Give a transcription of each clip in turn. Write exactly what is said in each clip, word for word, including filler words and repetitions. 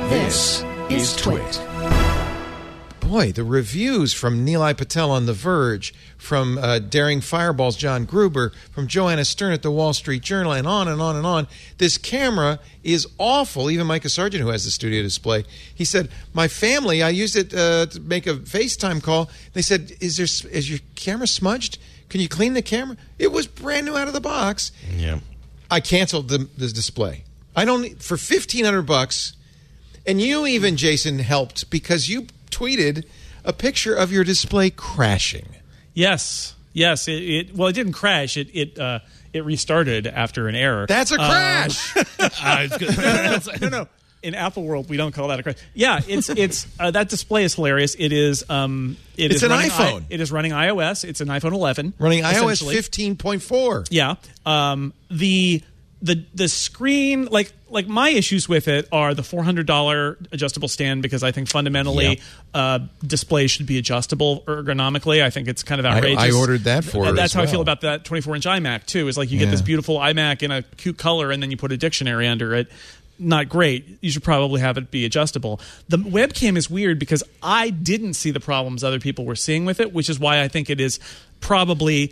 This is Twit. Boy, the reviews from Nilay Patel on The Verge, from uh, Daring Fireball's John Gruber, from Joanna Stern at the Wall Street Journal, and on and on and on. This camera is awful. Even Micah Sargent, who has the studio display, he said, my family, I used it uh, to make a FaceTime call. They said, is there is your camera smudged? Can you clean the camera? It was brand new out of the box. Yeah. I canceled the, the display. I don't, for fifteen hundred bucks, and you even, Jason, helped because you tweeted a picture of your display crashing. Yes, yes. It, it well, it didn't crash. It it uh, it restarted after an error. That's a crash. Um, no, no. In Apple world, we don't call that a crash. Yeah, it's it's uh, that display is hilarious. It is um, it it's is an running iPhone. I, it is running iOS. It's an iPhone eleven, running iOS fifteen point four. Yeah. Um, the the the screen, like like my issues with it are the four hundred dollars adjustable stand, because I think fundamentally yep. uh, displays should be adjustable ergonomically. I think it's kind of outrageous. I, I ordered that for uh, it That's as how well. I feel about that twenty-four inch iMac too. Is like you yeah. get this beautiful iMac in a cute color, and then you put a dictionary under it. Not great. You should probably have it be adjustable. The webcam is weird because I didn't see the problems other people were seeing with it, which is why I think it is probably...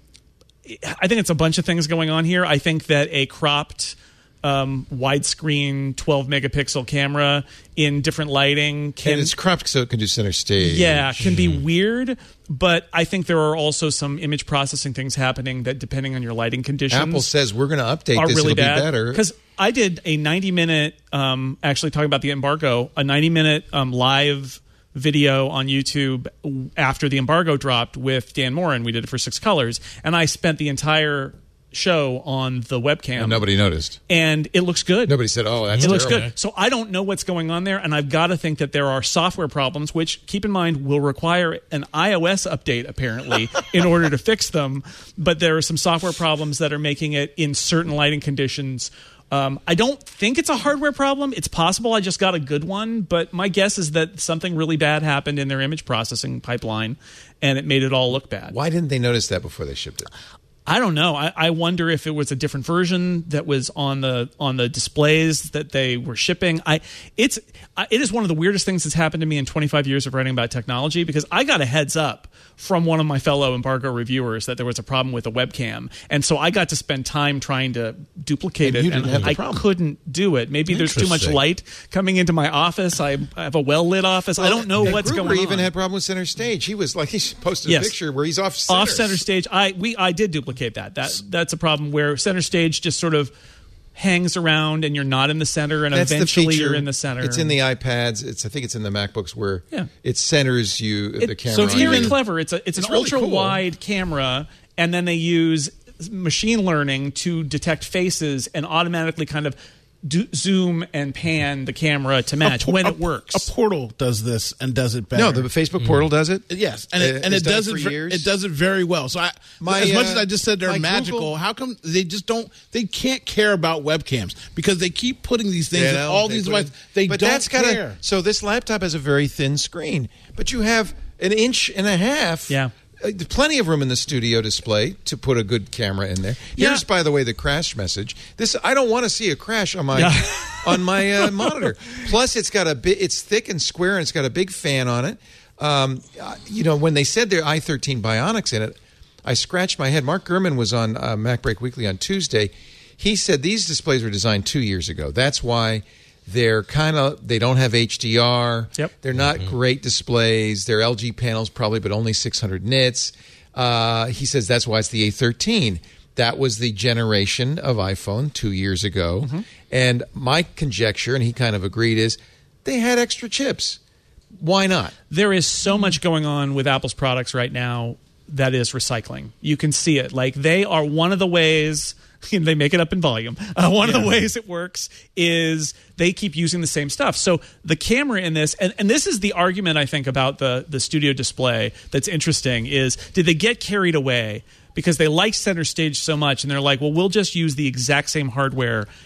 I think it's a bunch of things going on here. I think that a cropped um, widescreen twelve megapixel camera in different lighting can... And it's cropped so it can do center stage. Yeah, can be weird, but I think there are also some image processing things happening that, depending on your lighting conditions... Apple says we're going to update are this. really It'll bad. be better. Because I did a ninety minute, um, actually talking about the embargo, a ninety minute um, live video on YouTube after the embargo dropped with Dan Morin. We did it for Six Colors, and I spent the entire show on the webcam. And nobody noticed. And it looks good. Nobody said, oh, that's It terrible. looks good. So I don't know what's going on there, and I've got to think that there are software problems, which, keep in mind, will require an iOS update, apparently, in order to fix them. But there are some software problems that are making it, in certain lighting conditions... Um, I don't think it's a hardware problem. It's possible I just got a good one, but my guess is that something really bad happened in their image processing pipeline, and it made it all look bad. Why didn't they notice that before they shipped it? I don't know. I, I wonder if it was a different version that was on the on the displays that they were shipping. I it's I, it is one of the weirdest things that's happened to me in twenty-five years of writing about technology, because I got a heads up from one of my fellow embargo reviewers that there was a problem with a webcam, and so I got to spend time trying to duplicate And it, you didn't and have the I problem. couldn't do it. Maybe there's too much Interesting. light coming into my office. I, I have a well lit office. I don't know And what's Gruber going on. even had a problem with center stage. He was like, he posted Yes. a picture where he's off center. Off center stage. I we I did duplicate that. That that's a problem where center stage just sort of hangs around and you're not in the center, and That's eventually the feature. you're in the center. It's in the iPads. It's I think it's in the MacBooks where Yeah. it centers you the It- camera. so it's on very you. clever. It's a it's, It's an really ultra cool. wide camera, and then they use machine learning to detect faces and automatically kind of do, zoom and pan the camera to match A por- when a- it works. A Portal does this and does it better. No, the Facebook portal does it. Yes, and it, Uh, and it's it done does for it. ver- years? It does it very well. So, I, My, as much uh, as I just said they're my magical, Google- how come they just don't? They can't care about webcams because they keep putting these things You in know, all they these put ways. it- They but don't that's gotta, care. So this laptop has a very thin screen, but you have an inch and a half. Yeah. Uh, plenty of room in the studio display to put a good camera in there. Here's, Yeah. by the way, the crash message. This I don't want to see a crash on my Yeah. on my uh, monitor. Plus, it's got a bit. It's thick and square, and it's got a big fan on it. Um, uh, you know, when they said there are i thirteen Bionics in it, I scratched my head. Mark Gurman was on uh, MacBreak Weekly on Tuesday. He said these displays were designed two years ago. That's why they're kind of they don't have H D R. Yep. They're not Mm-hmm. great displays. They're L G panels probably, but only six hundred nits. Uh, he says that's why it's the A thirteen. That was the generation of iPhone two years ago. Mm-hmm. And my conjecture, and he kind of agreed, is they had extra chips. Why not? There is so much going on with Apple's products right now that is recycling. You can see it. Like, they are one of the ways they make it up in volume. Uh, one of the ways it works is they keep using the same stuff. So the camera in this, and, and this is the argument I think about the, the studio display that's interesting, is did they get carried away? Because they like center stage so much, and they're like, well, we'll just use the exact same hardware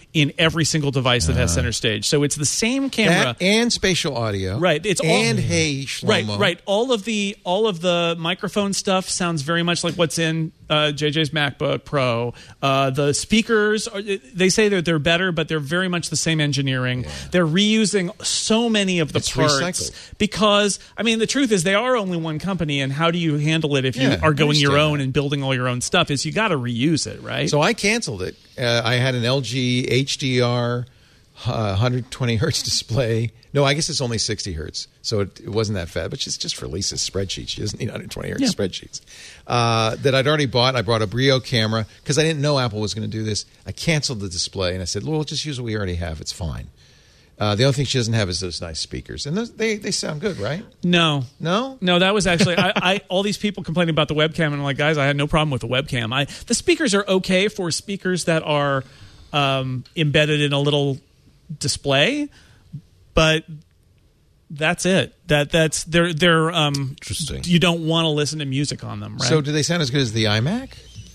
in every single device that has center stage. So it's the same camera. That and spatial audio. Right. It's all, and hey, Shlomo. Right, right. All of the all of the microphone stuff sounds very much like what's in uh, J J's MacBook Pro. Uh, the speakers, are, they say that they're better, but they're very much the same engineering. Yeah. They're reusing so many of the it's parts recycled. Because, I mean, the truth is they are only one company, and how do you handle it if Yeah, you are going your own that. and building all your own stuff? Is you got to reuse it, right? So I canceled it. Uh, I had an L G H D R uh, one hundred twenty hertz display. No, I guess it's only sixty hertz, so it, it wasn't that fast. But it's just for Lisa's spreadsheet. She doesn't need one hundred twenty hertz Yeah. spreadsheets. Uh, that I'd already bought. I brought a Brio camera because I didn't know Apple was going to do this. I canceled the display and I said, "Well, we'll just use what we already have. It's fine." Uh, the only thing she doesn't have is those nice speakers, and those, they they sound good, right? No, No, no. That was actually I, I. All these people complaining about the webcam, and I'm like, guys, I had no problem with the webcam. I the speakers are okay for speakers that are um, embedded in a little display, but that's it. That that's they're they're um, Interesting. You don't want to listen to music on them, right? So do they sound as good as the iMac?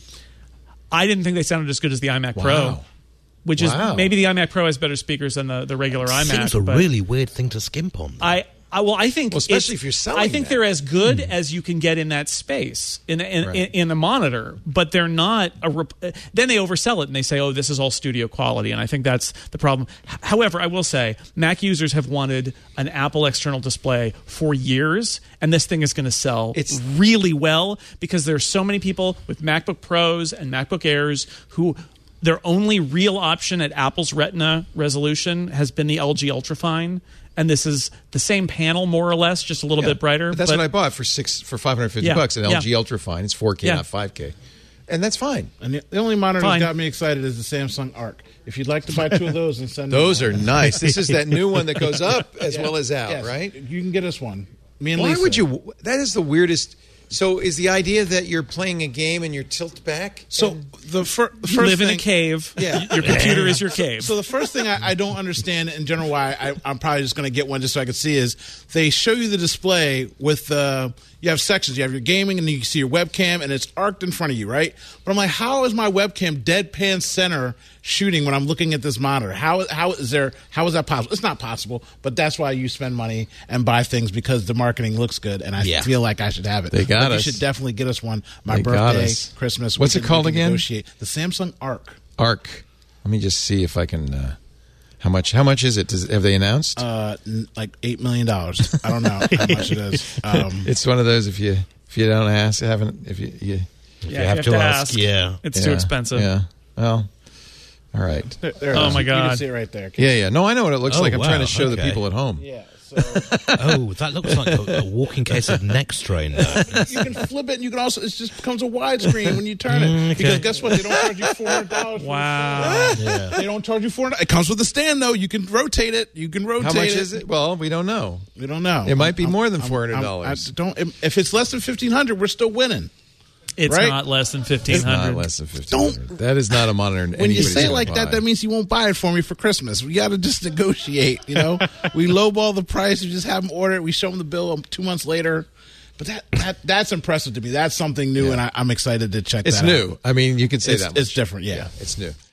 I didn't think they sounded as good as the iMac Pro. Wow. Which Wow. is maybe the iMac Pro has better speakers than the, the regular iMac. Seems a but really weird thing to skimp on. though. I, I well, I think Well, especially it's- if you're selling I think that. they're as good as you can get in that space in in, Right. in in the monitor, but they're not a. Rep- then they oversell it and they say, "Oh, this is all studio quality," and I think that's the problem. H- However, I will say Mac users have wanted an Apple external display for years, and this thing is going to sell It's- really well because there's so many people with MacBook Pros and MacBook Airs who. Their only real option at Apple's Retina resolution has been the L G Ultrafine, and this is the same panel more or less, just a little Yeah. bit brighter. But that's what I bought for six for five hundred fifty Yeah. bucks. An Yeah. L G Ultrafine. It's four K, Yeah. not five K, and that's fine. And the, the only monitor Fine. that got me excited is the Samsung Arc. If you'd like to buy two of those and send me Those one. are nice. This is that new one that goes up as Yeah. well as out, Yes. right? You can get us one. Me and Why Lisa. would you? That is the weirdest. So is the idea that you're playing a game and you're tilt back? So and- the, fir- the You first live in thing, a cave. Yeah. Your computer is your cave. So the first thing I, I don't understand in general why I, I'm probably just going to get one just so I can see is they show you the display with the you have sections. You have your gaming and you can see your webcam and it's arced in front of you, right? But I'm like, how is my webcam deadpan center shooting when I'm looking at this monitor? How how is there how is that possible? It's not possible, but that's why you spend money and buy things because the marketing looks good and I Yeah. feel like I should have it. They got But us. You should definitely get us one. My They got birthday, us. Christmas. What's we it can- called we can again? Negotiate. The Samsung Arc. Arc. Let me just see if I can. Uh, how much? How much is it? Does, have they announced? Uh, n- like eight million dollars. I don't know how much it is. Um, it's one of those. If you if you don't ask, haven't if you, you yeah, you have to ask, yeah. It's yeah, too expensive. Yeah. Well. All right. there, there it Oh, is. my You can God. see it right there. Yeah, yeah. No, I know what it looks Oh, like. I'm wow, trying to show the okay. people at home. Yeah. So Oh, that looks like a, a walking case of neck strain. There. you can flip it, and you can also. It just becomes a widescreen when you turn it. Mm, okay. Because guess what? They don't charge you four hundred dollars. Wow. Yeah. They don't charge you four hundred. It comes with a stand though. You can rotate it. You can rotate How much it. is it? Well, we don't know. We don't know. It might be I'm- more than I'm- four hundred I'm- dollars. I Don't. If it's less than fifteen hundred, we're still winning. It's Right? not less than fifteen It's not hundred. less than fifteen hundred. That is not a monitor. When you say it like that, that means you won't buy it for me for Christmas. We got to just negotiate, you know. We lowball the price. We just have them order it. We show them the bill two months later. But that, that that's impressive to me. That's something new, Yeah. and I, I'm excited to check it's that new. out. I mean, you could say It's, that. it's much. different, yeah. It's new.